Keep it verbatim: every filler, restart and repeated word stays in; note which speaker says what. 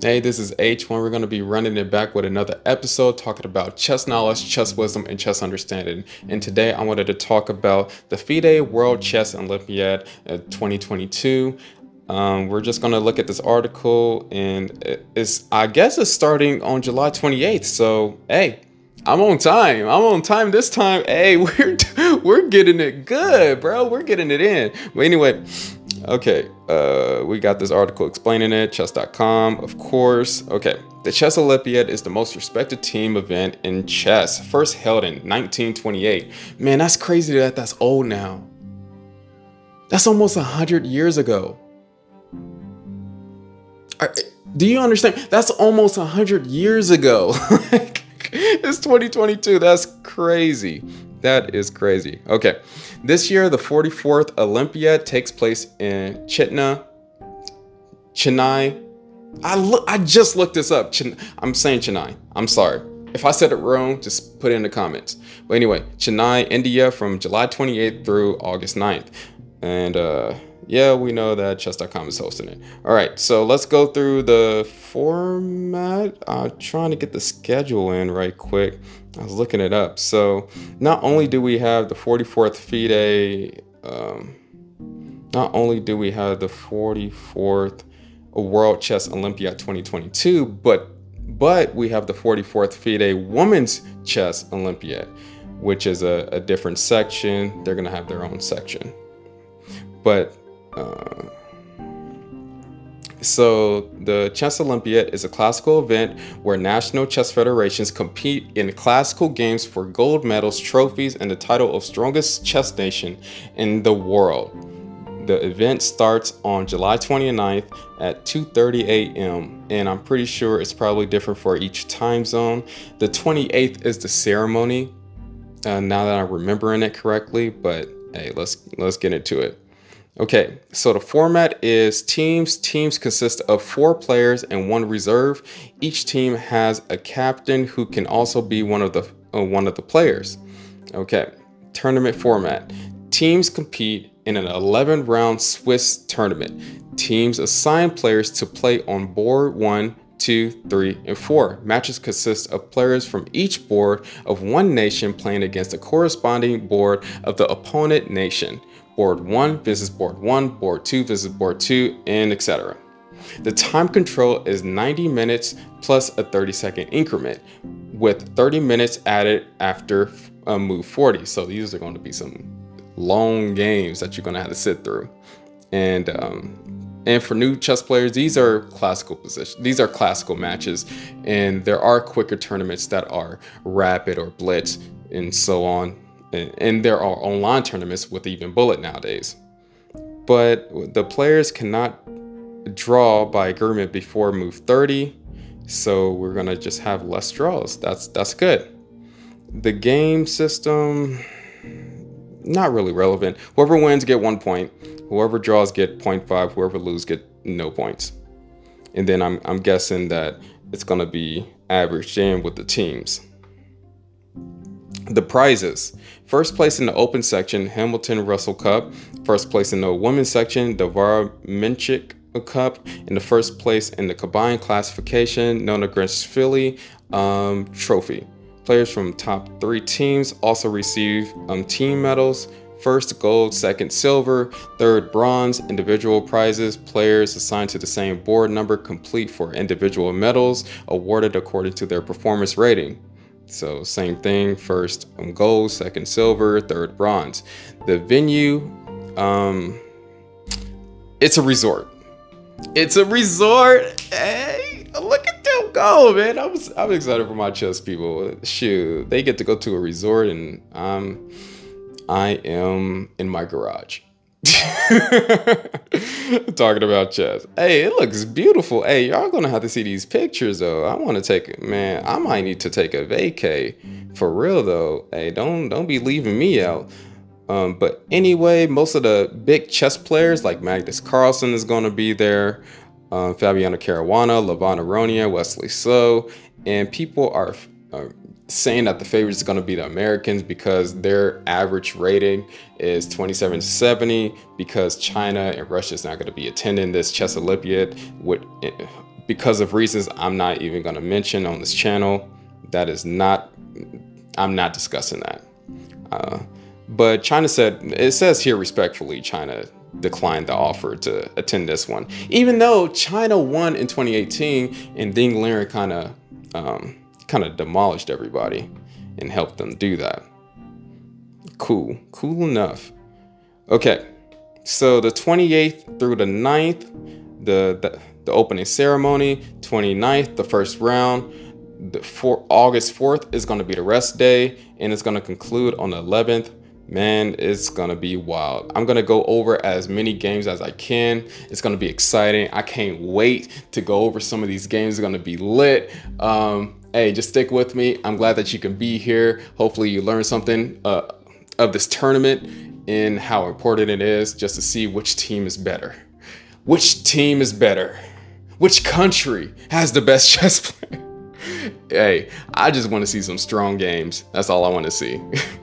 Speaker 1: Hey, this is H one. We're going to be running it back with another episode talking about chess knowledge, chess wisdom, and chess understanding. And today I wanted to talk about the FIDE World Chess Olympiad uh, twenty twenty-two. Um, we're just going to look at this article, and it's, I guess it's starting on July twenty-eighth. So, hey, I'm on time. I'm on time this time. Hey, we're we're getting it good, bro. We're getting it in. But anyway, okay, uh, we got this article explaining it, chess dot com, of course. Okay, the Chess Olympiad is the most respected team event in chess, first held in nineteen twenty-eight. Man, that's crazy that that's old now. That's almost one hundred years ago. Are, do you understand? That's almost one hundred years ago. It's twenty twenty-two. That's crazy. That is crazy. Okay, this year the forty-fourth Olympiad takes place in Chitna, Chennai. I look. I just looked this up. Chen, I'm saying Chennai. I'm sorry if I said it wrong. Just put it in the comments. But anyway, Chennai, India, from July twenty-eighth through August ninth, and uh, yeah, we know that chess dot com is hosting it. All right, so let's go through the format. I'm trying to get the schedule in right quick. I was looking it up. So not only do we have the forty-fourth FIDE, um, not only do we have the forty-fourth World Chess Olympiad twenty twenty-two, but but we have the forty-fourth FIDE Women's Chess Olympiad, which is a, a different section. They're gonna have their own section. But uh, so the Chess Olympiad is a classical event where national chess federations compete in classical games for gold medals, trophies, and the title of strongest chess nation in the world. The event starts on July twenty-ninth at two thirty a m and I'm pretty sure it's probably different for each time zone. The twenty-eighth is the ceremony, uh, now that I'm remembering it correctly, but hey, let's let's get into it. Okay, so the format is teams. Teams consist of four players and one reserve. Each team has a captain who can also be one of the uh, one of the players. Okay, tournament format. Teams compete in an eleven round Swiss tournament. Teams assign players to play on board one, two, three, and four. Matches consist of players from each board of one nation playing against a corresponding board of the opponent nation. Board one visits board one, board two visits board two, and et cetera. The time control is ninety minutes plus a thirty second increment, with thirty minutes added after uh, move forty. So these are going to be some long games that you're going to have to sit through. And um, and for new chess players, these are classical positions. These are classical matches, and there are quicker tournaments that are rapid or blitz and so on. And there are online tournaments with even bullet nowadays. But the players cannot draw by agreement before move thirty. So we're gonna just have less draws. That's that's good. The game system, not really relevant. Whoever wins get one point. Whoever draws get zero point five. Whoever loses get no points. And then I'm, I'm guessing that it's gonna be averaged in with the teams. The prizes. First place in the open section, Hamilton Russell Cup. First place in the women's section, the Vara Minchik Cup. And the first place in the combined classification, Nona Grinchvili um, Trophy. Players from top three teams also receive um, team medals. First gold, second silver, third bronze. Individual prizes. Players assigned to the same board number complete for individual medals awarded according to their performance rating. So same thing, first um, gold, second silver, third bronze. The venue, um, it's a resort. It's a resort. Hey, look at them go, man. I was I'm excited for my chess people. Shoot, they get to go to a resort, and um, I am in my garage. Talking about chess. Hey, it looks beautiful. Hey, y'all gonna have to see these pictures though. I want to take, man, I might need to take a vacay for real though. Hey, don't don't be leaving me out. Um, but anyway, most of the big chess players like Magnus Carlsen is gonna be there. Um, Fabiano Caruana, Levon Aronia, Wesley So, and people are, are saying that the favorites is going to be the Americans because their average rating is twenty-seven to seventy, because China and Russia is not going to be attending this chess Olympiad. With because of reasons I'm not even going to mention on this channel. That is not, I'm not discussing that. Uh, but China said, it says here respectfully, China declined the offer to attend this one, even though China won in twenty eighteen and Ding Liren kind of um, kind of demolished everybody and helped them do that. Cool, cool enough. Okay, so the twenty-eighth through the ninth, the, the, the opening ceremony, twenty-ninth, the first round, the for August fourth is going to be the rest day, and it's going to conclude on the eleventh. Man, it's gonna be wild. I'm gonna go over as many games as I can. It's gonna be exciting. I can't wait to go over some of these games. It's gonna be lit. Um, hey, just stick with me. I'm glad that you can be here. Hopefully you learned something uh, of this tournament and how important it is, just to see which team is better. Which team is better? Which country has the best chess player? Hey, I just want to see some strong games. That's all I want to see.